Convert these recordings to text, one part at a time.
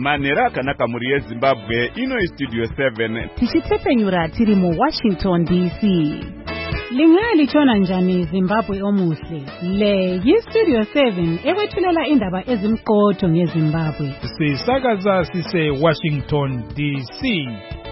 Manhero akanaka muri yeZimbabwe, ino iStudio 7. Tichitsepenyura tiri muWashington DC. Lingalitshona njani Zimbabwe omuhle? Le yiStudio 7 ekwethulela indaba ezimqotho ngeZimbabwe. Sisakaza sise Washington DC.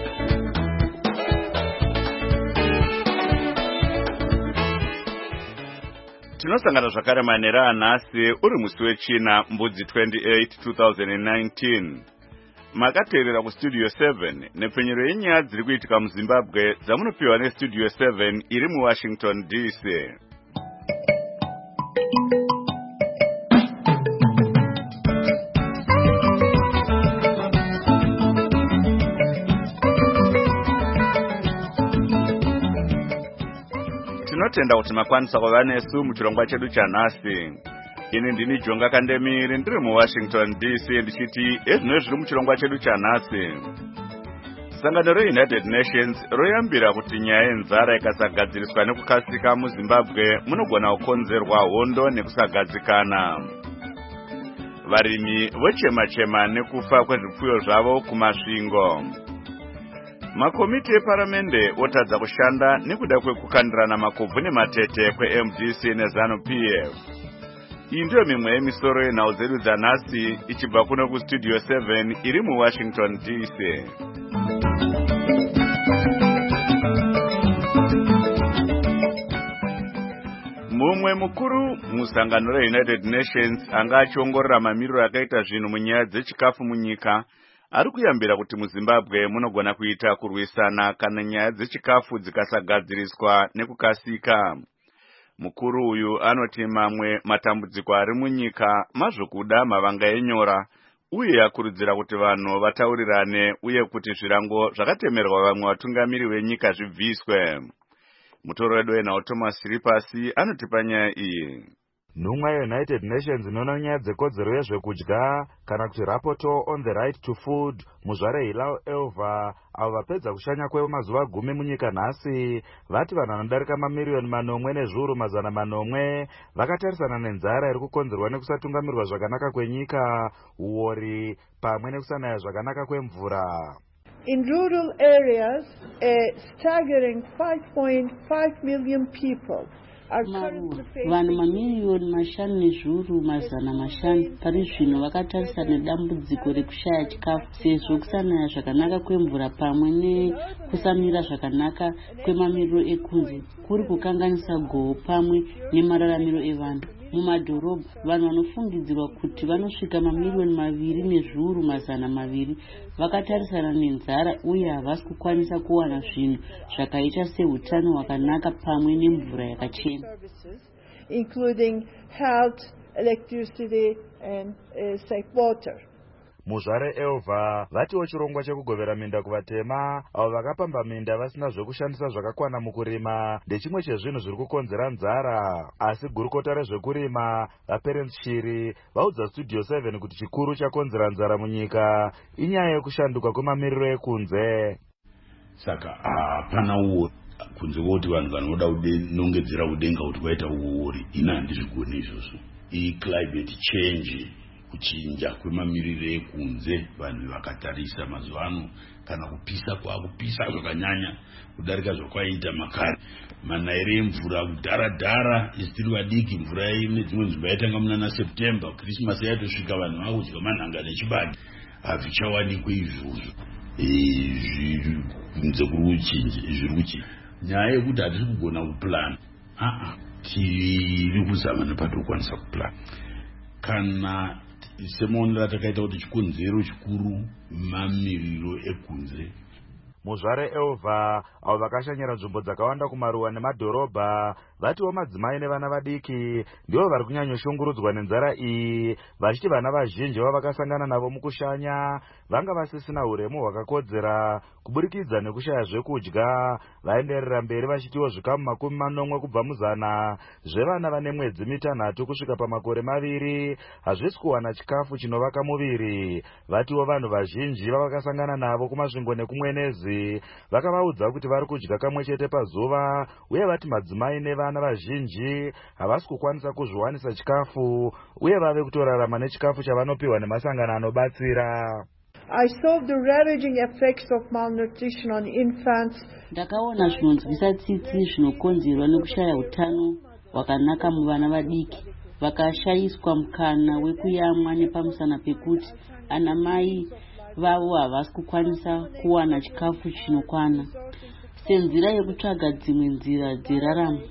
Tinosangana zvakare manhero anhasi uri musi wechina mbudzi 28 2019. Makateerera kuStudio 7 nepfenyero yenyaya dziri kuitika muZimbabwe dzamunopiwa neStudio 7 iri muWashington DC. Tinotenda kuti makwanisa kuva nesu muchirongwa chedu chanhasi. Ini ndini Jonga Kandemiri ndiri muWashington DC ndichiti ezvino zviri muchirongwa chedu chanhasi. Sangano reUnited Nations royambira kuti nyaya yenzara ikasagadziriswa nekukasika muZimbabwe munogona kukonzerwa hondo nekusagadzikana. Varimi vochema-chema nekufa kwezvipfuyo zvavo kumasvingo. Makomiti eparamende otadza kushanda nekuda kwekukandirana makobvu nematete kweMDC neZANU-PF. Iyi ndiyo mimwe yemisoro yenhau dzedu dzanhasi ichibva kuno kuStudio 7 iri muWashington DC. Mumwe mukuru musangano reUnited Nations anga achiongorora mamiriro akaita zvinhu munyaya dzechikafu munyika ari kuyambira kuti muZimbabwe munogona kuita kurwisana kana nyaya dzechikafu dzikasagadziriswa nekukasika. Mukuru uyu anoti mamwe matambudziko ari munyika mazvokuda mavanga enyora uye akurudzira kuti vanhu vataurirane uye kuti zvirango zvakatemerwa vamwe vatungamiri venyika zvibviswe. Mutoro wedu wenhau Thomas Ripasi anotipa nyaya iyi. Nhumwa yeUnited Nations inoona nyaya dzekodzero yezvekudya kana kuti Rapporteur on the Right to Food muzvare Hilal Elva avo vapedza kushanya kwemazuva 10 munyika nhasi vati vanhu vanodarika mamiriyoni 4,800,000 vakatarisana nenzara iri kukonzerwa nekusatungamirwa zvakanaka kwenyika, uori pamwe nekusanaya zvakanaka kwemvura. In rural areas, a staggering 5.5 million people vanhu mamiriyoni 5,500,000 pari zvino vakatarisana nedambudziko rekushaya chikafu sezvo kusanaya zvakanaka kwemvura pamwe nekusamira zvakanaka kwemamiriro ekunze kuri kukanganisa gohwo pamwe nemararamiro evanhu. Mumadhorobha vanhu vanofungidzirwa kuti vanosvika mamiriyoni 2,200,000 vakatarisana nenzara uye havasi kukwanisa kuwana zvinhu zvakaita sehutano hwakanaka pamwe nemvura yakachena, including health, electricity and safe water. Muzvare Elva vatiwo chirongwa chekugovera minda kuvatema avo vakapamba minda vasina zvekushandisa zvakakwana mukurima ndechimwe chezvinhu zviri kukonzera nzara. Asi gurukota rezvekurima vaPerence Shiri vaudza Studio 7 kuti chikuru chakonzera nzara munyika inyaya yekushanduka kwemamiriro ekunze. Saka hapana uori kunze kwoti vanhu vanoda kunongedzera udenga kuti kwaita uori. Ina handizvigoni izvozvo. Climate change, kuchinja kwemamiriro ekunze, vanhu vakatarisa mazuva ano kana kupisa kwakupisa zvakanyanya kudarika zvakwaita makare. Manayiro emvura kudhara isitiri vadiki, mvura nedzimwe nzvimbo yaitanga muna September, Christmas yatosvika vanhu vakudya manhanga nechibage. Hazvichawanikwe izvozvo. Kunze zviri kuchinja. Nyaya yekuti hatisi kugona kuplan. Tiri kuzama nepatikukwanisa kuplan. Kana semonera takaita kuti chikonzero chikuru mamiriro ekunze. Muzvare Elva avo vakashanyira nzvimbo dzakawanda kumaruwa nemadhorobha vatiwo madzimai nevana vadiki ndivo vari kunyanyoshungurudzwa nenzara iyi, vachiti vana vazhinji vavakasangana navo mukushanya vanga vasisina uremu hwakakodzera kuburikidza nekushaya zvekudya. Vaenderera mberi vachitiwo zvikamu 40 kubva muzana zvevana vane mwedzi 6 kusvika pamakore 2 hazvisi kuwana chikafu chinovaka muviri. Vatiwo vanhu vazhinji vavakasangana navo kumasvingo nekumwenezi vakavaudza kuti vari kudya kamwe chete pazuva uye vati madzimai nevana vazhinji havasi kukwanisa kuzviwanisa chikafu uye vave kutorarama nechikafu chavanopiwa nemasangano anobatsira. I saw the ravaging effects of malnutrition on infants. Ndakaona zvinonzwisa tsitsi zvinokonzerwa nekushaya utano hwakanaka muvana vadiki vakashayiswa mukana wekuyamwa nepamusana pekuti ana mai vavo havasi kukwanisa kuwana chikafu chinokwana senzira yekutsvaga dzimwe nzira dzeraramo.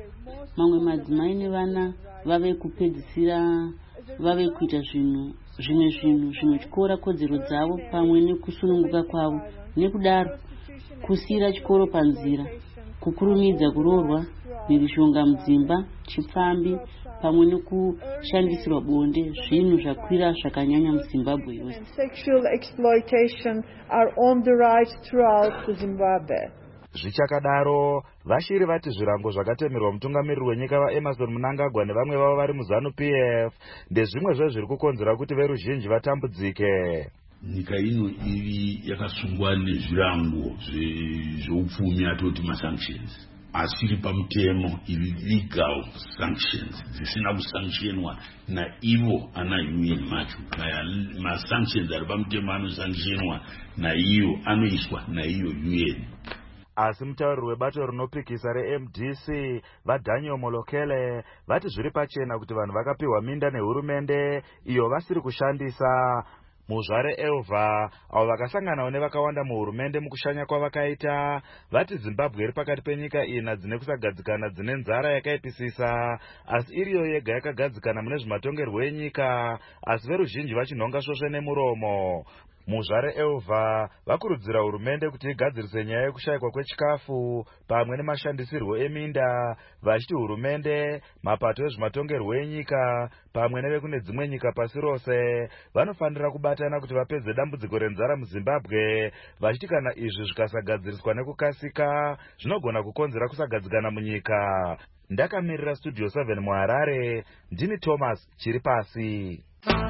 Mamwe madzimai nevana vave kupedzisira vave kuita zvimwe zvinhu zvinotyora kodzero dzavo pamwe nekusununguka kwavo, nekudaro kusiyira chikoro panzira, kukurumidza kuroorwa, mhirizhonga mudzimba, chipfambi pamwe nekushandisirwa bonde zvinhu zvakwira zvakanyanya muZimbabwe yose. Sexual exploitation are on the rise throughout Zimbabwe. Zvichakadaro, vashiri vati zvirango zvakatemerwa mutungamiriri wenyika vaEmerson Mnangagwa nevamwe vavo vari muZANU-PF ndezvimwe zvezviri kukonzera kuti veruzhinji vatambudzike. Nyika ino iri yakasungwa nezvirango zveupfumi atoti masanctions asiri pamutemo, iri legal sanctions dzisina kusanctionwa naivo ana UN macho. Masanctions ari pamutemo anosanctionwa naiyo anoiswa naiyo UN. Asi mutauriri webato rinopikisa reMDC vaDaniel Molokele vati zviri pachena kuti vanhu vakapiwa minda nehurumende iyo vasiri kushandisa. Muzvare Elva avo vakasanganawo nevakawanda muhurumende mukushanya kwavakaita vati Zimbabwe iri pakati penyika ina dzine kusagadzikana dzine nzara yakaipisisa, asi iriyo yega yakagadzikana mune zvematongerwo enyika, asi veruzhinji vachinhonga svosve nemuromo. Muzvare Elva vakurudzira hurumende kuti igadzirise nyaya yekushayikwa kwechikafu pamwe nemashandisirwo eminda, vachiti hurumende, mapato ezvematongerwo enyika pamwe nevekune dzimwe nyika pasi rose vanofanira kubatana kuti vapedze dambudziko renzara muZimbabwe, vachiti kana izvi zvikasagadziriswa nekukasika zvinogona kukonzera kusagadzikana munyika. Ndakamirira Studio 7 muHarare, ndini Thomas Chiripasi.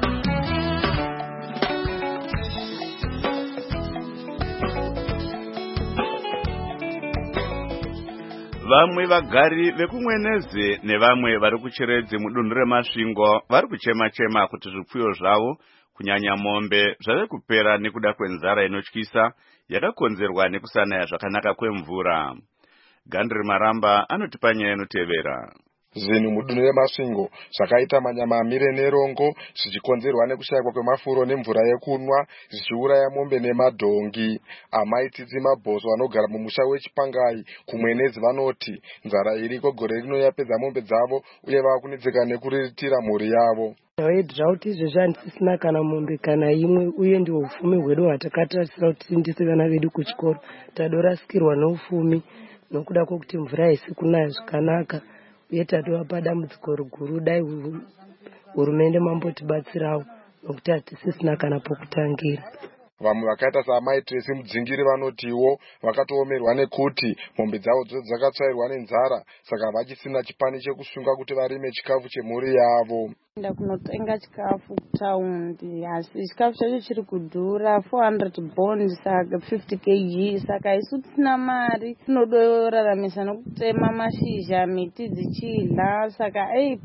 Vamwe vagari vekumweneze nevamwe vari kucheredze mudunhu reMasvingo vari kuchema-chema kuti zvipfuyo zvavo kunyanya mombe zvave kupera nekuda kwenzara inotyisa yakakonzerwa nekusanaya zvakanaka kwemvura. Gandri Maramba anotipa nyaya inotevera. Zvinhu mudunhu reMasvingo zvakaita manyama amire nerongo zvichikonzerwa nekushayikwa kwemafuro nemvura yekunwa zvichiuraya mombe nemadhongi. Amai Tsitsi Mabhoso vanogara mumusha weChipangai kumwenezi vanoti nzara iriko gore rino yapedza mombe dzavo uye vakunetseka nekuriritira mhuri yavo. Drought izvezvi handisisina kana mombe kana imwe, uye ndihwo ufumi hwedu hwatakatarisira kuti tiendese vana vedu kuchikoro. Tadorasikirwa neufumi nokuda kwokuti mvura haisi kunaya zvakanaka. Uye tadova dambudziko riguru, dai hurumende mambotibatsirawo nokuti hatisisina kana pokutangira. Vamwe vakaita saamai Tracy Mudzingiri vanotiwo vakatoomerwa nekuti mombe dzavo dzose dzakatsvairwa nenzara, saka vachisina chipani chekusunga kuti varime chikafu chemhuri yavo. Enda kunotenga chikafu kutaundi, asi chikafu chacho chiri kudhura 400 bond saka 50 kg, saka isu tisina mari tinodoraramisa nokutema mashizha miti dzichidla, saka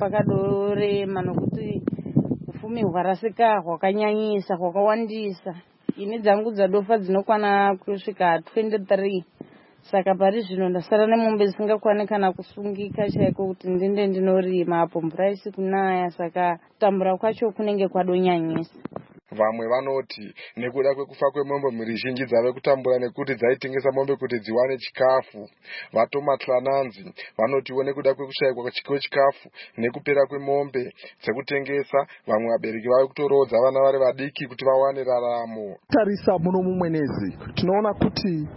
pakadorema nokuti ufumi hwarasika hwakanyanyisa hwakawandisa. Ini dzangu dzadofa dzinokwana kusvika 23, saka pari zvino ndasara nemombe dzisingakwane kana kusungika chaiko kuti ndinde ndinorima apo mvura isi kunaya, saka kutambura kwacho kunenge kwadonyanyisa. Vamwe vanoti nekuda kwekufa kwemombe mhuri zhinji dzave kutambura nekuti dzaitengesa mombe kuti dziwane chikafu. Vatomatlananzi vanotiwo nekuda kwekushayikwa kwechikafu nekupera kwemombe dzekutengesa, vamwe vabereki vave kutorodza vana vari vadiki kuti vawane raramo. Tarisa muno mumwenezi tinoona kuti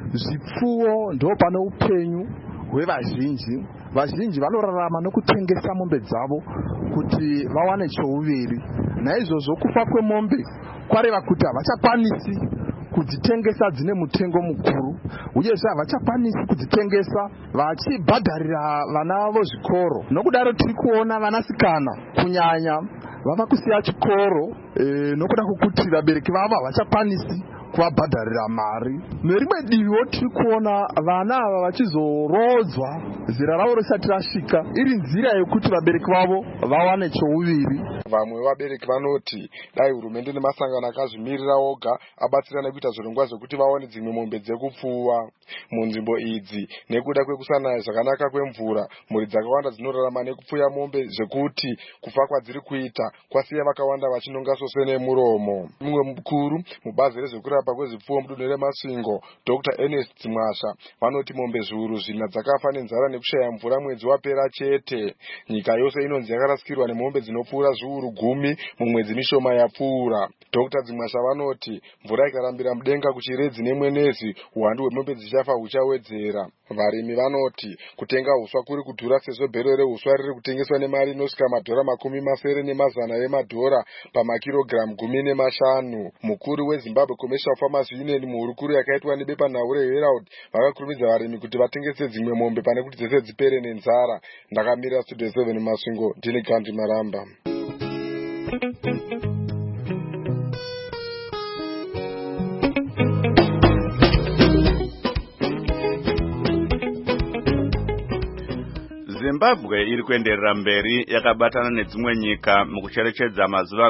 zvipfuwo ndo pane upenyu hwevazhinji. Vazhinji vanorarama nokutengesa mombe dzavo kuti vawane chouviri. Naizvozvo kufa kwemombe kwareva kuti havachakwanisi kudzitengesa dzine mutengo mukuru, uyezve havachakwanisi kudzitengesa vachibhadharira vana vavo zvikoro. Nokudaro tiri kuona vanasikana kunyanya vava kusiya chikoro nokuda kwokuti vabereki vavo havachakwanisi kuvabhadharira mari. Nerimwe diviwo tiri kuona vana ava vachizorodzwa zera ravo risati rasvika, iri nzira yekuti vabereki vavo vawane chouviri. Vamwe vabereki vanoti dai hurumende nemasangano akazvimirira oga abatsirane kuita zvirongwa zvekuti vaone dzimwe mombe dzekupfuwa. Munzvimbo idzi nekuda kwekusanaya zvakanaka kwemvura, mhuri dzakawanda dzinorarama nekupfuya mombe zvekuti kufa kwadziri kuita kwasiya vakawanda vachinonga sose nemuromo. Mumwe mukuru mubazi rezvekurapa kwezvipfuwo mudunhu reMasvingo, Dr. Ernest Mwasha, vanoti mombe zviuru zvina dzakafa nenzara nekushaya mvura mwedzi wapera chete. Nyika yose inonzi yakarasikirwa nemombe dzinopfuura zviuru 10 mumwedzi mishoma yapfuura. Dr. Dzimwasha vanoti mvura ikarambira mudenga kuchiredzi nemwenezi, uwandu hwemombe dzichafa huchawedzera. Varimi vanoti kutenga huswa kuri kudhura sezvo bhero rehuswa riri kutengeswa nemari inosvika $700 emadhora pamakirogiramu 15. Mukuru weZimbabwe Commercial Farmers Union muhurukuru yakaitwa nebepanhau reHerald vakakurumidza varimi kuti vatengese dzimwe mombe pane kuti dzese dzipere nenzara. Ndakamira Studio 7 Masvingo, ndini Gandhi Maramba. Zimbabwe iri kuenderera mberi yakabatana nedzimwe nyika mukucherechedza mazuva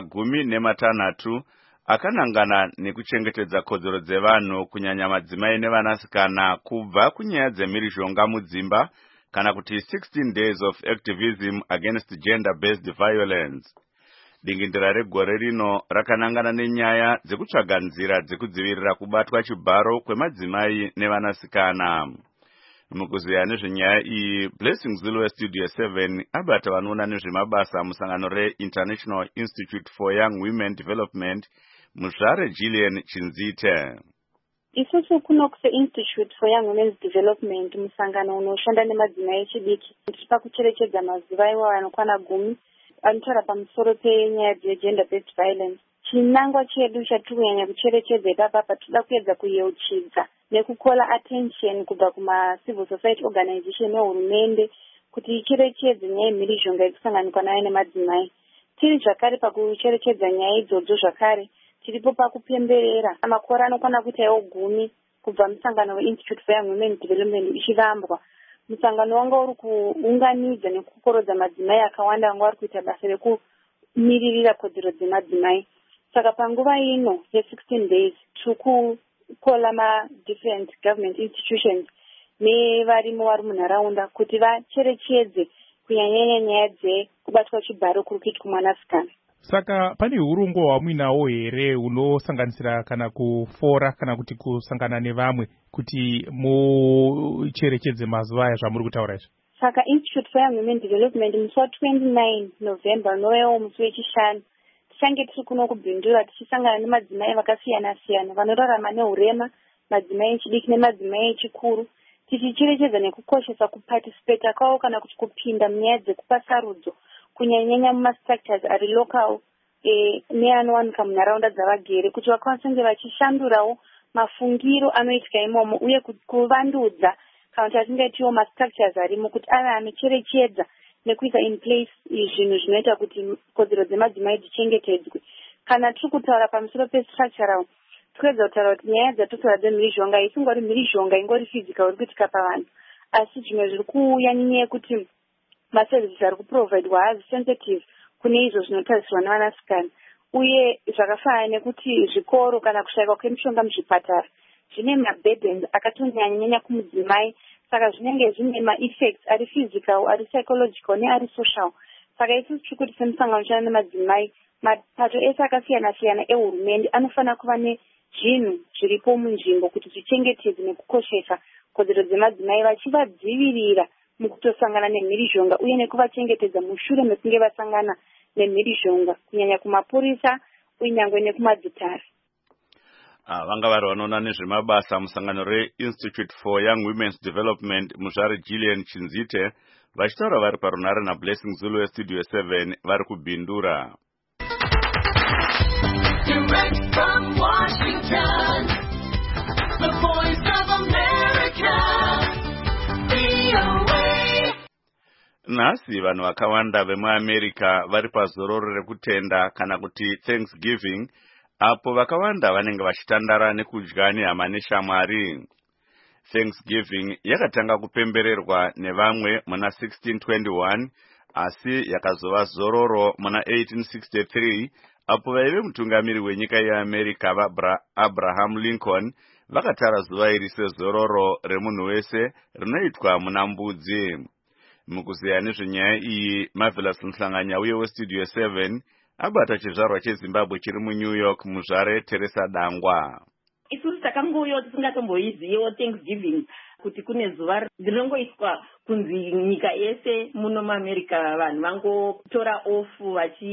16 akanangana nekuchengetedza kodzero dzevanhu kunyanya madzimai nevanasikana kubva kunyaya dzemhirizhonga mudzimba kana kuti 16 days of activism against gender-based violence. Dingindira regore rino rakanangana nenyaya dzekutsvaga nzira dzekudzivirira kubatwa chibharo kwemadzimai nevanasikana. Mukuziya nezvenyaya iyi, Blessing Zulu Studio 7 abata vanoona nezvemabasa musangano re-International Institute for Young Women Development, Muzvare Gillian Chinzite. Isusu kuno Institute for Young Women's Development musangano unoshanda nemadzimai echidiki pakucherechedza mazuva iwayo anokwana 10 anotaura pamusoro penyaya dzegender based violence. Chinangwa chedu chatiri kunyanya kucherechedza ipapa toda kuedza kuyeuchidza nekukola attention kubva kuma-civil society organization nehurumende kuti icherechedze nyaya yemhirizhonga ikusanganikwa nayo nemadzimai. Tiri zvakare pakucherechedza nyaya idzodzo zvakare tiripo pakupemberera makore anokwana kuitawo 10 kubva musangano weInstitute for Young Women Development ichivambwa. Musangano wanga uri kuunganidza nekukorodza madzimai akawanda vanga vari kuita basa rekumiririra kodzero dzemadzimai. Saka panguva ino ye16 days tiri kukola ma-different government institutions nevarimo vari munharaunda kuti vacherechedze kunyanya nyaya dzekubatwa chibharo kuri kuitwa mwanasikana. Saka pane urungo hwamuinawo here hunosanganisira kana kufora kana kuti kusangana nevamwe kuti mucherechedze mazuva aya zvamuri kutaura izvi? Saka Institute for Young Women Development musi wa29 November unovewo musi wechishanu tichange tiri kuno kubhindura tichisangana nemadzimai vakasiyana-siyana vanorarama nehurema, madzimai echidiki nemadzimai echikuru, tichicherechedza nekukoshesa kuparticipata kwavo kana kuti kupinda munyaya dzekupa sarudzo kunyanyanya mumastructures ari local neanowanika munharaunda dzavagere kuti vakwanise vachishandurawo mafungiro anoitika imomo uye kuvandudza kana kuti atingaitiwo mastructures arimo kuti ave anocherechedza nekuisa in place zvinhu zvinoita kuti kodzero dzemadzimai dzichengetedzwe. Kana tiri kutaura pamusoro pestructural tikuedza kutaura kuti nyaya dzatotaura dzemhirizhonga isingori mhirizhonga ingori physical iri kuitika pavanhu, asi zvimwe zviri kuuya nenyaya yekuti maservices ari kuprovidwa haazi sensitive kune izvo zvinotarisirwa nevanasikana, uye zvakafanana nekuti zvikoro kana kushayikwa kwemishonga muzvipatara zvine maburdens akatonyanya kumudzimai, saka zvinenge zvine ma-effects ari physical, ari psychological neari social. Saka isusu tiri kuti semusangano unoshanda nemadzimai, mapato ese akasiyana-siyana ehurumende anofanira kuva nezvinhu zviripo munzvimbo kuti zvichengetedze nekukoshesa kodzero dzemadzimai vachivadzivirira mukutosangana nemhirizhonga uye nekuvachengetedza mushure mekunge vasangana nemhirizhonga kunyanya kumapurisa uye nyangwe nekumadzitare. Vanga vari vanoona nezvemabasa musangano re-Institute for Young Women's Development Muzvare Gillian Chinzite vachitaura vari parunhare naBlessing Zulu Studio 7 vari kubhindura. Direct from Washington, the voice of America, VOA. Nhasi vanhu vakawanda vemuAmerica vari pazororo rekutenda kana kuti Thanksgiving apo vakawanda vanenge vachitandara nekudya nehama neshamwari. Thanksgiving yakatanga kupembererwa nevamwe muna 1621 asi yakazova zororo muna 1863 apo vaive mutungamiri wenyika yeAmerica Abraham Lincoln vakatara zuva iri sezororo remunhu wese rinoitwa muna mbudzi. Mukuzeya nezvenyaya iyi, Marvelous Mhlanganya uye weStudio 7 abata chizvarwa cheZimbabwe chiri muNew York muzvare Teresa Dangwa. Isusu takangoyo tisingatomboiziyewo Thanksgiving kuti kune zuva rinongoitwa kunzi nyika yese muno muAmerica vanhu vangotora ofu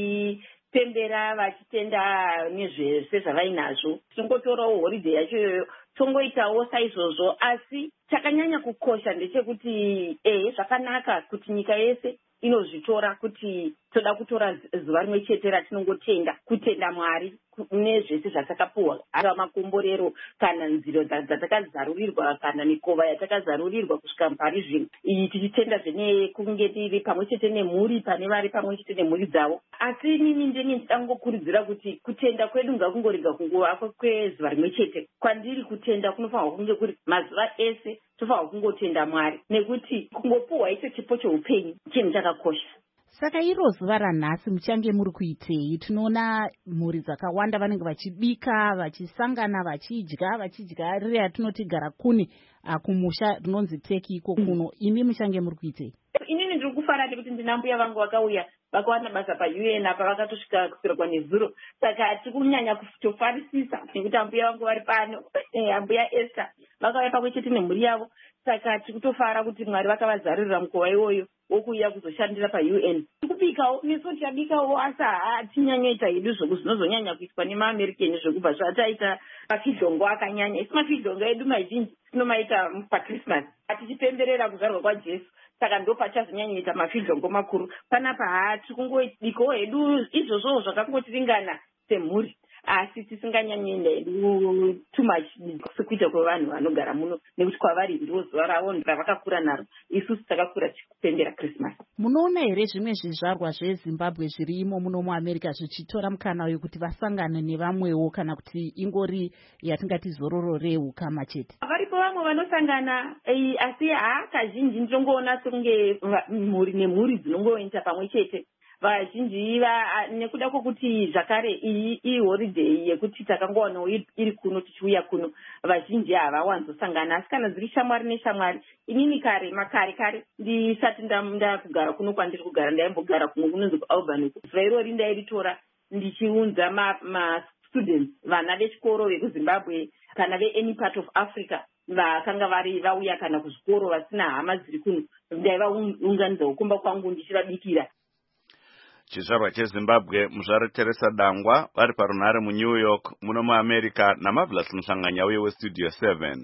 vachipembera vachitenda nezvese zvavainazvo. Tinongotorawo holiday yacho iyoyo tongoitawo saizvozvo, asi chakanyanya kukosha ndechekuti zvakanaka kuti nyika yese inozvitora kuti toda kutora zuva rimwe chete ratinongotenda kutenda Mwari nezvese zvatakapuwa, ava makomborero kana nziro dzatakazarurirwa kana mikova yatakazarurirwa kusvika pari zvino. Iyi tichitenda zvene kunge tiri pamwe chete nemhuri pane vari pamwe chete nemhuri dzavo. Asi inini ndini nditangokurudzira kuti kutenda kwedu ngakungorega kungova kwezuva rimwe chete. Kwandiri kutenda kunofanirwa kunge kuri mazuva ese tofanirwa kungotenda Mwari, nekuti kungopuhwa icho chipo cheupenyu chinhu chakakosha. Saka iro zuva ranhasi muchange muri kuitei? Tinoona mhuri dzakawanda vanenge vachibika, vachisangana, vachidya riri yatinoti gara kuni kumusha rinonzi teki iko kuno. Imi muchange muri kuitei? Inini ndiri kufara nekuti ndina mbuya vangu vakauya vakawana basa paUN apa vakatosvika kuserwa nezuro, saka tikunyanya kutofarisisa nekuti ambuya vangu vari pano, ambuya Esther vakauya pamwe chete nemhuri yavo, saka tikutofara kuti Mwari vakavazarurira mukova iwoyo wokuuya kuzoshandira paUN. Tikubikawo nesu tabikawo, asi hatinyanyoita hedu zvinozonyanya kuitwa nemaAmerican zvekubva zvataita mafidhlongo akanyanya. Isi mafidhlongo edu mazhinji tinomaita paChristmas atichipemberera kuzvarwa kwaJesu, saka ndo pachazonyanyaita mafidhlongo makuru. Panapa hatikungodikawo hedu izvozvo zvakangotiringana semhuri, asi tisinganyanyoenda hedu too much sekuita kwevanhu vanogara muno, nekuti kwavari ndo zuva ravo ravakakura naro. Isusu takakura tichipembera Christmas. Munoona here zvimwe zvizvarwa zveZimbabwe zvirimo muno muAmerica zvichitora mukana wekuti vasangane nevamwewo, kana kuti ingori yatingati zororo reukama chete? Varipo vamwe vanosangana, asi kazhinji ndinongoona sekunge mhuri nemhuri dzinongoenda pamwe chete. Vazhinji nekuda kwokuti zvakare iyi holiday yekuti takangowanawo iri kuno tichiuya kuno, vazhinji havawanzosangana. Asi kana dziri shamwari neshamwari, inini kare ndisati ndakugara kuno kwandiri kugara, ndaimbogara kumwe kunonzi kuAlbany. Zuva irori ndairitora ndichiunza students, vana vechikoro vekuZimbabwe kana veany part of Africa vakanga vauya kana kuzvikoro vasina hama dziri kuno, ndaivaunganidza kumba kwangu ndichivabikira. Chizvarwa cheZimbabwe muzvare Teresa Dangwa vari parunhare muNew York muno muAmerica naMarvelous Mhlanganya uye weStudio 7.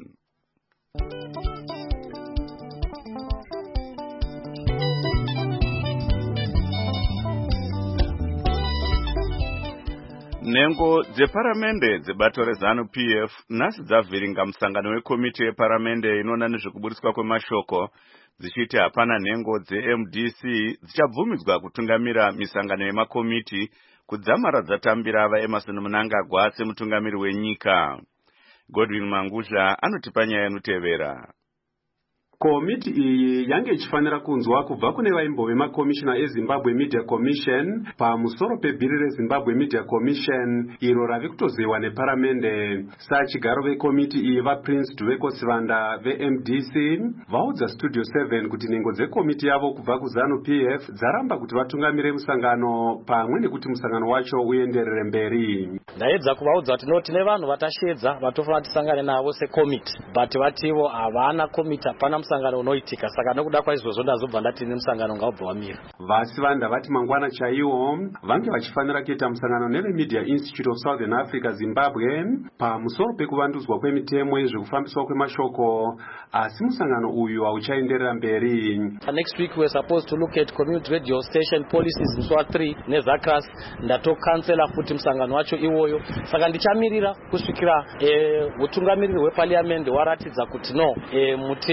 Nhengo dzeparamende dzebato reZANU-PF nhasi dzavhiringa musangano wekomiti yeparamende inoona nezvekuburiswa kwemashoko, dzichiti hapana nhengo dzeMDC dzichabvumidzwa kutungamira misangano yemakomiti kudzamara dzatambira vaEmerson Mnangagwa semutungamiri wenyika. Godwin Mangudla anotipa nyaya inotevera. Komiti iyi yange ichifanira kunzwa kubva kune vaimbove makomishina eZimbabwe Media Commission pamusoro pebhiri reZimbabwe Media Commission iro ravi kutozewa neparamende. Sachigaro vekomiti iyi vaPrince Duveko Sivanda veMDC vaudza Studio 7 kuti nhengo dzekomiti yavo kubva kuZANU-PF dzaramba kuti vatungamire musangano pamwe nekuti musangano wacho uenderere mberi. Ndaedza kuvaudza kuti tine vanhu vatashedza vatofanira tisangane navo sekomiti, but vativo havana komiti, hapana musangano unoitika, saka nokuda kwaizvozvo ndazobva ndati nemusangano ngaubva wamira. Vasivanda vati mangwana chaiwo vange vachifanira kuita musangano neveMedia Institute of Southern Africa Zimbabwe pamusoro pekuvandudzwa kwemitemo yezvekufambiswa kwemashoko, asi musangano uyu hauchaenderera mberi. Next week we are supposed to look at community radio station policies mswa 3 neZACRAS. Ndatokansela futi musangano wacho iwoyo, saka ndichamirira kusvikira utungamiriri hweparliament waratidza kuti no mutemo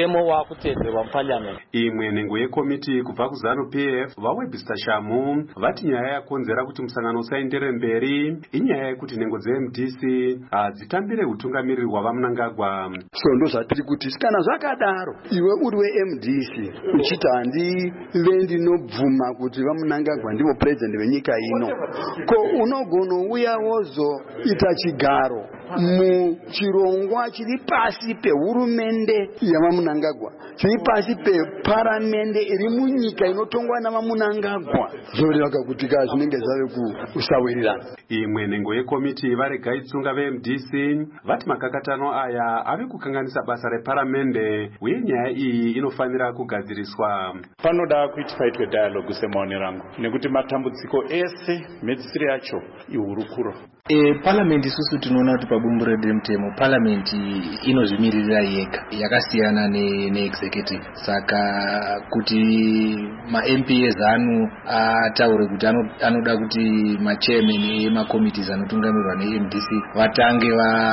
kutedzerwa muparliament. Imwe nhengo yekomiti kubva kuZanu PF vaWebster Shamu vati nyaya yakonzera kuti musangano usaendere mberi inyaya yekuti nhengo dzeMDC hadzitambire utungamiriri hwavaMnangagwa. So ndo zvatiri kuti kana zvakadaro iwe uri weMDC uchiti handive ndinobvuma kuti vaMnangagwa ndivo president venyika ino, ko unogona uya wozoita chigaro muchirongwa chiri pasi pehurumende yavaMnangagwa, chiri pasi peparamende iri munyika inotongwa navaMnangagwa, zvoreva kuti ka zvinenge zvave kusawirirana. Imwe nhengo yekomiti varega itsunga veMDC vati makakatano aya ave kukanganisa basa reparamende uye nyaya iyi inofanira kugadziriswa. Panoda kuitwa dialogue semaonero angu nekuti matambudziko ese medzisiro yacho ihurukuro. Parliament isusu tinoona kuti pabumbiro remutemo Parliament inozvimiririra yega, yakasiyana neexecutive. Saka kuti ma-MP eZanu ataure kuti anoda kuti ma-chairman ema-committees anotungamirwa ne-MDC vatange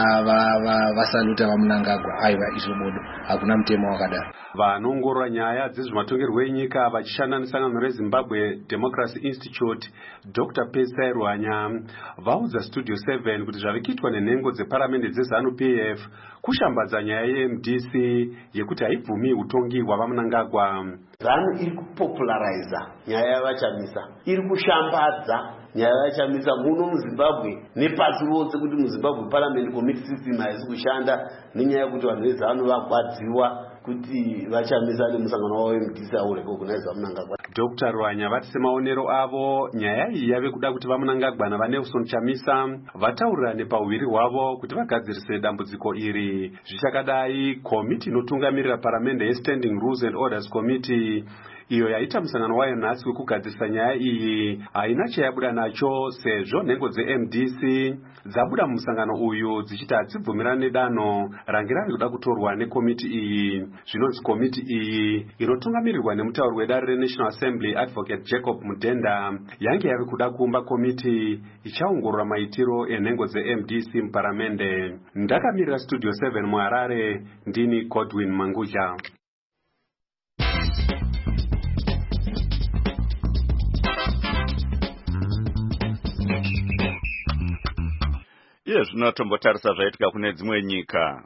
vasaluta vaMnangagwa, aiva izvo bodo, hakuna mutemo wakadaro. Vanongorora nyaya dzezvematongerwo enyika vachishanda nesangano reZimbabwe Democracy Institute, Dr. Pesai Rwanya vaudza Studio 7 kuti zvave kuitwa nenhengo dzeparamende dzeZanu PF kushambadza nyaya yeMDC yekuti haibvumi utongi hwavaMnangagwa. ZANU iri kupopularize nyaya yavachamisa, iri kushambadza nyaya yavachamisa muno muZimbabwe nepasi rose, kuti muZimbabwe parliament committee system haisi kushanda nenyaya yekuti vanhu veZANU vagwadziwa kuti vachamisa nemusangano wavo weMDC aurekogunaiza vaMnangagwa. Dr. Rwanya vati semaonero avo nyaya iyi yave kuda kuti vaMnangagwa naVanelson Chamisa vataurirane pauviri hwavo kuti vagadzirise dambudziko iri. Zvichakadai, komiti inotungamirira paramende yeStanding Rules and Orders Committee iyo yaita musangano wayo nhasi wekugadzirisa nyaya iyi haina chayabuda nacho, sezvo nhengo dzeMDC dzabuda mumusangano uyu dzichiti hadzibvumirane nedanho range rave kuda kutorwa nekomiti iyi. Zvinonzi komiti iyi inotungamirirwa nemutauri wedare reNational Assembly Advocate Jacob Mudenda yange yave kuda kuumba komiti ichaongorora maitiro enhengo dzeMDC muparamende. Ndakamirira Studio 7 muHarare, ndini Godwin Manguja. Iye zvinotombotarisa zvaitika kune dzimwe nyika.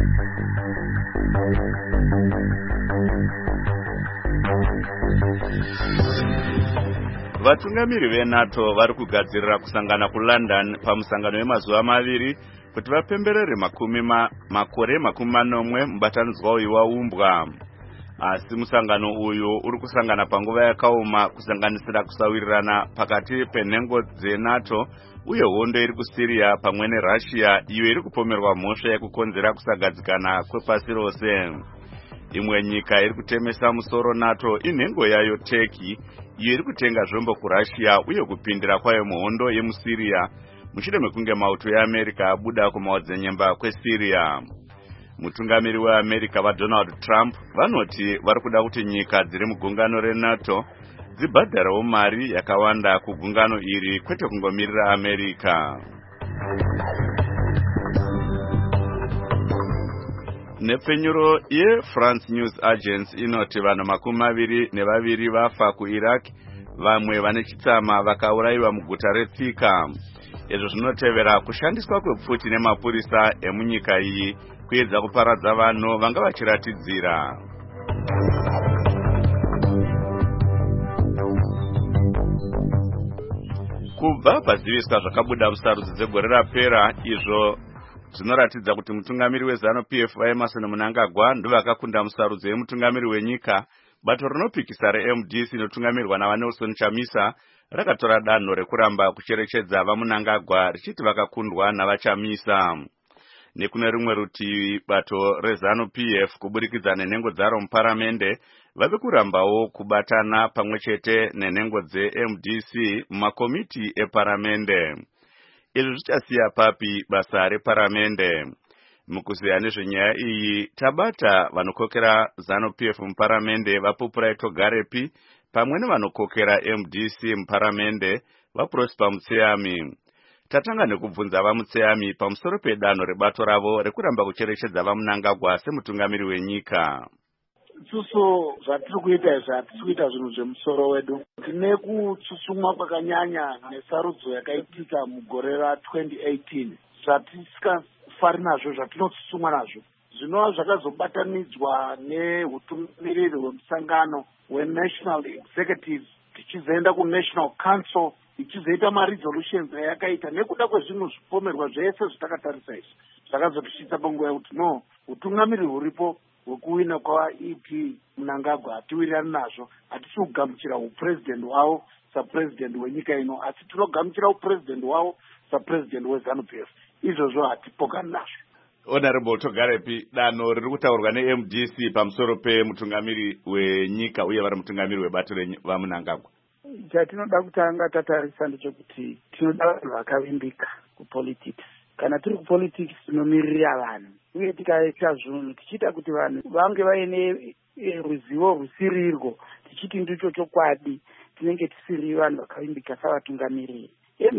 Vatungamiri veNATO vari kugadzirira kusangana kuLondon pamusangano wemazuva maviri kuti vapemberere makore 40 mubatanidzwa uyu waumbwa. Asi musangano uyu uri kusangana panguva yakaoma kusanganisira kusawirirana pakati penhengo dzeNATO uye hondo iri kuSyria pamwe neRussia iyo iri kupomerwa mhosva yekukonzera kusagadzikana kwepasi rose. Imwe nyika iri kutemesa musoro NATO inhengo yayo Turkey iyo iri kutenga zvombo kuRussia uye kupindira kwayo muhondo yemuSyria mushure mekunge mauto eAmerica abuda kumaodzanyemba kweSyria. Mutungamiri weAmerica vaDonald Trump vanoti vari kuda kuti nyika dziri mugungano reNATO dzibhadharawo mari yakawanda kugungano iri kwete kungomirira America. Nepfenyuro yeFrance News Agency inoti vanhu 22 vafa kuIraq, vamwe vane chitsama vakaurayiwa muguta reTsika. Izvo zvinotevera kushandiswa kwepfuti nemapurisa emunyika iyi kuedza kuparadza vanhu vanga vachiratidzira. Kubva paziviswa zvakabuda musarudzi dzegore rapera, izvo zvinoratidza kuti mutungamiri weZanu PF Emmerson Mnangagwa ndovakakunda musarudzi wemutungamiri wenyika. Bato rinopikisa reMDC inotungamirwa naVanelson Chamisa rakatora danho rekuramba kucherechedza vaMnangagwa richiti vakakundwa navaChamisa. Nekune rimwe rutivi, bato reZanu PF kuburikidza nenhengo dzaro muparamende vave kurambawo kubatana pamwechete nenhengo dzeMDC mumakomiti eparamende. Izvi zvichasiya papi basa reparamende. Mukuziya nezvenyaya iyi tabata vanokokera ZANU PF muparamende vaPupurai Togarepi pamwe nevanokokera MDC muparamende vaProsper Mutseyami. Tatanga nekubvunza vaMutseyami pamusoro pedanho rebato ravo rekuramba kucherechedza vaMnangagwa semutungamiri wenyika. isusu zvatiri kuita izvi hatisi kuita zvinhu zvemusoro wedu. Tine kutsutsumwa kwakanyanya nesarudzo yakaitika mugore ra2018 zvatisingafari nazvo, zvatinotsutsumwa nazvo zvinova zvakazobatanidzwa neutungamiriri hwemusangano wenational executives tichizoenda kunational council ichizoita maresolutions ayakaita nekuda kwezvinhu zvipomerwa zvese zvatakatarisa izvi zvakazotisvitsa panguva yekuti no, utungamiriri huripo hwekuwina kwaEP Mnangagwa hatiwirirani nazvo. Hatisi kugamuchira upresident wavo sapresident wenyika ino, asi tinogamuchira upresident wavo sapresident weZANU-PF. Izvozvo hatipokani nazvo. Honorable Togarepi, danho riri kutaurwa neMDC pamusoro pemutungamiri wenyika uye vari mutungamiri webato vaMnangagwa. Chatinoda kutanga tatarisa ndechekuti tinoda vanhu vakavimbika kupolitics. Kana tiri kupolitics tinomirira vanhu uye tikaita zvinhu tichiita kuti vanhu vange vaine ruzivo rusirirwo tichiti ndicho chokwadi, tinenge tisiri vanhu vakavimbika savatungamiriri.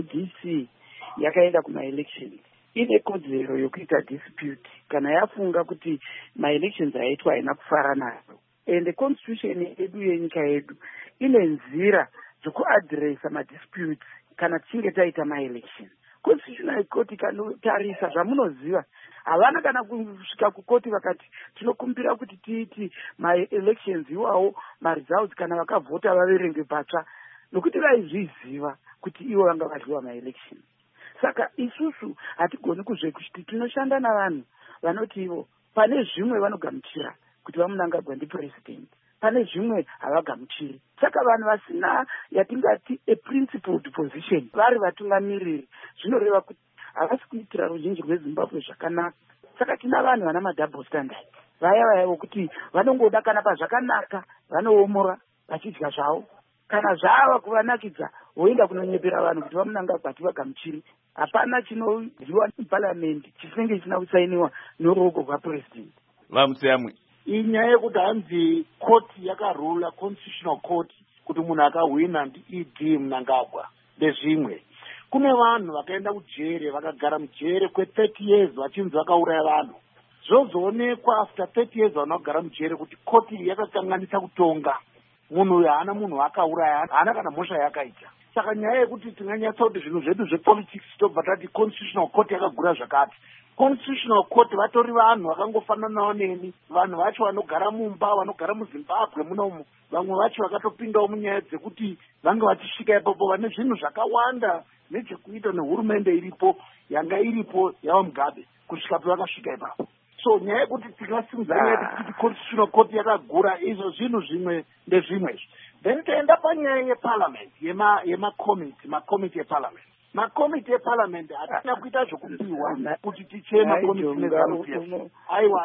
MDC yakaenda kumaelections, ine kodzero yokuita dispute kana yafunga kuti maelections aitwa haina kufara nazo. And constitution yedu yenyika yedu ine nzira dzekuadresa madisputes kana tichinge taita maelections. Constitutional court ikanotarisa zvamunoziva havana kana kusvika kukoti vakati tinokumbira kuti tiiti maelections iwawo maresults kana vakavhota vaverenge patsva, nokuti vaizviziva kuti ivo vanga vadliwa maelections. Saka isusu hatigoni kuzvekuti tinoshanda navanhu vanoti ivo pane zvimwe vanogamuchira kuti vaMnangagwa ndipresident, pane zvimwe havagamuchiri. Saka vanhu vasina yatingati a principled position vari vatungamiriri zvinoreva kuti havasi kuitira ruzhinji rweZimbabwe zvakanaka. Saka tina vanhu vana madouble standard, vaya vokuti vanongoda kana pazvakanaka vanoomora vachidya zvavo, kana zvava kuvanakidza voenda kunonyepera vanhu kuti vaMnangagwa hativagamuchiri. Hapana chinodiwa muparliament chisinenge chisina kusainiwa noruoko rwapresident. Vamusiyamwe, inyaya yekuti hanzi koti yakarula, constitutional court, kuti munhu akahwina ndiED Mnangagwa ndezvimwe. Kune vanhu vakaenda kujere vakagara mujere kwe30 years vachinzi vakauraya vanhu. Zvozoonekwa after 30 years vanhu vakagara mujere kuti koti yakakanganisa kutonga. Munhu uyu haana munhu akauraya, haana kana mhosva yakaita. Saka nyaya yekuti tinganyatsa kuti zvinhu zvedu zvepolitics tobva tati constitutional court yakagura zvakati. Constitutional court vatori vanhu vakangofananawo neni, vanhu vacho vanogara mumba, vanogara muZimbabwe munomu, vamwe vacho vakatopindawo munyaya dzekuti vange vachisvika ipapo vane zvinhu zvakawanda nezvekuita nehurumende iripo yanga iripo yavaMugabe kusvika pavakasvika ipapo. So nyaya yekuti tingasimuzanya kuti constitutional court yakagura, izvo zvinhu zvimwe ndezvimwe. Then taenda panyaya yeparliament makomiti eparliament. Makomiti eparliament hatina kuita zvokupiwa kuti ticheye makomiti neZANU-PF. Aiwa,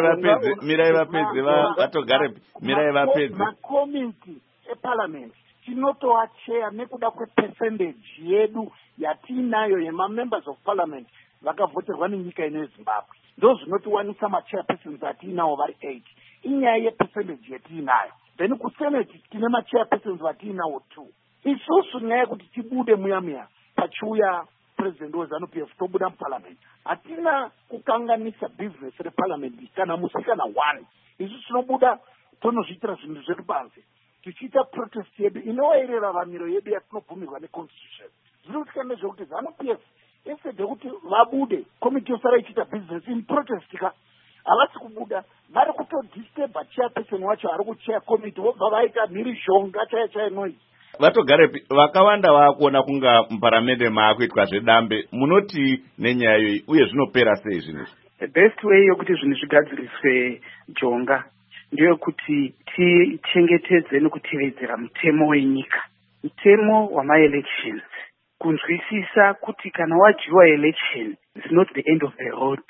mirai vapedze Vatogarepi, mirai vapedze. Makomiti eparliament tinotoacheya nekuda kwepercentage yedu yatinayo yemamembers of parliament vakavhoterwa nenyika ino yeZimbabwe. Ndo zvinotiwanisa machairpersons atinawo vari 8. Inyaya yepercentage yatinayo. Then kusenate tine machairpersons vatinawo 2. Isusu nyaya yekuti tibude muya pachiuya president weZANU-PF tobuda muparliament. Hatina kukanganisa business reparliament kana musikana 1. Isusu tinobuda tonozviitira zvinhu zvedu panze. Tichiita protest yedu inoerera vamiro yedu yatinobvumirwa neconstitution. Zviri kutika nezvekuti ZANU-PF ese dekuti vabude komiti yosara ichiita business in protest ka havasi kubuda, vari kutodisturba chairperson wacho ari kucheya komiti vobva vaita mhirizhonga chaya noise. Vatogarepi, vakawanda vakuona kunga muparamende maakuitwa zvedambe, munoti nenyaya iyoyi uye zvinopera sei zvinhu? The best way yokuti zvinhu zvigadziriswe jonga ndeyekuti tichengetedze nekutevedzera mutemo wenyika, mutemo wamaelections, kunzwisisa kuti kana wadyiwa election is not the end of the road.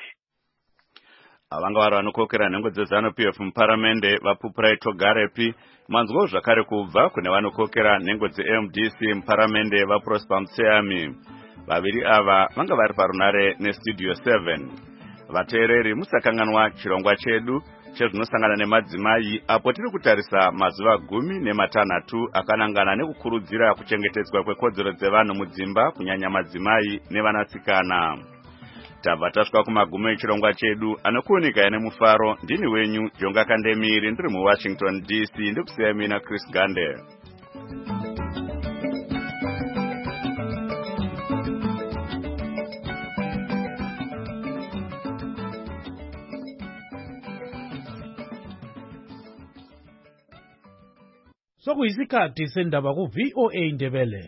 Vanga vari vanokokera nhengo dzeZANU-PF muparamende vaPupurai Togarepi. Manzwawo zvakare kubva kune vanokokera nhengo dzeMDC muparamende vaProsper Museyami. Vaviri ava vanga vari parunare neStudio 7. Vateereri, musakanganwa chirongwa chedu chezvinosangana nemadzimai apo tiri kutarisa mazuva 16 akanangana nekukurudzira kuchengetedzwa kwekodzero dzevanhu mudzimba, kunyanya madzimai nevanasikana. tabva tasvika kumagumo echirongwa chedu anokuunika nemufaro. Ndini wenyu Jonga Kandemiri, ndiri muWashington DC, ndikusiya mina Chris Gande. Sokuyisikhathi sendaba ku VOA Ndebele.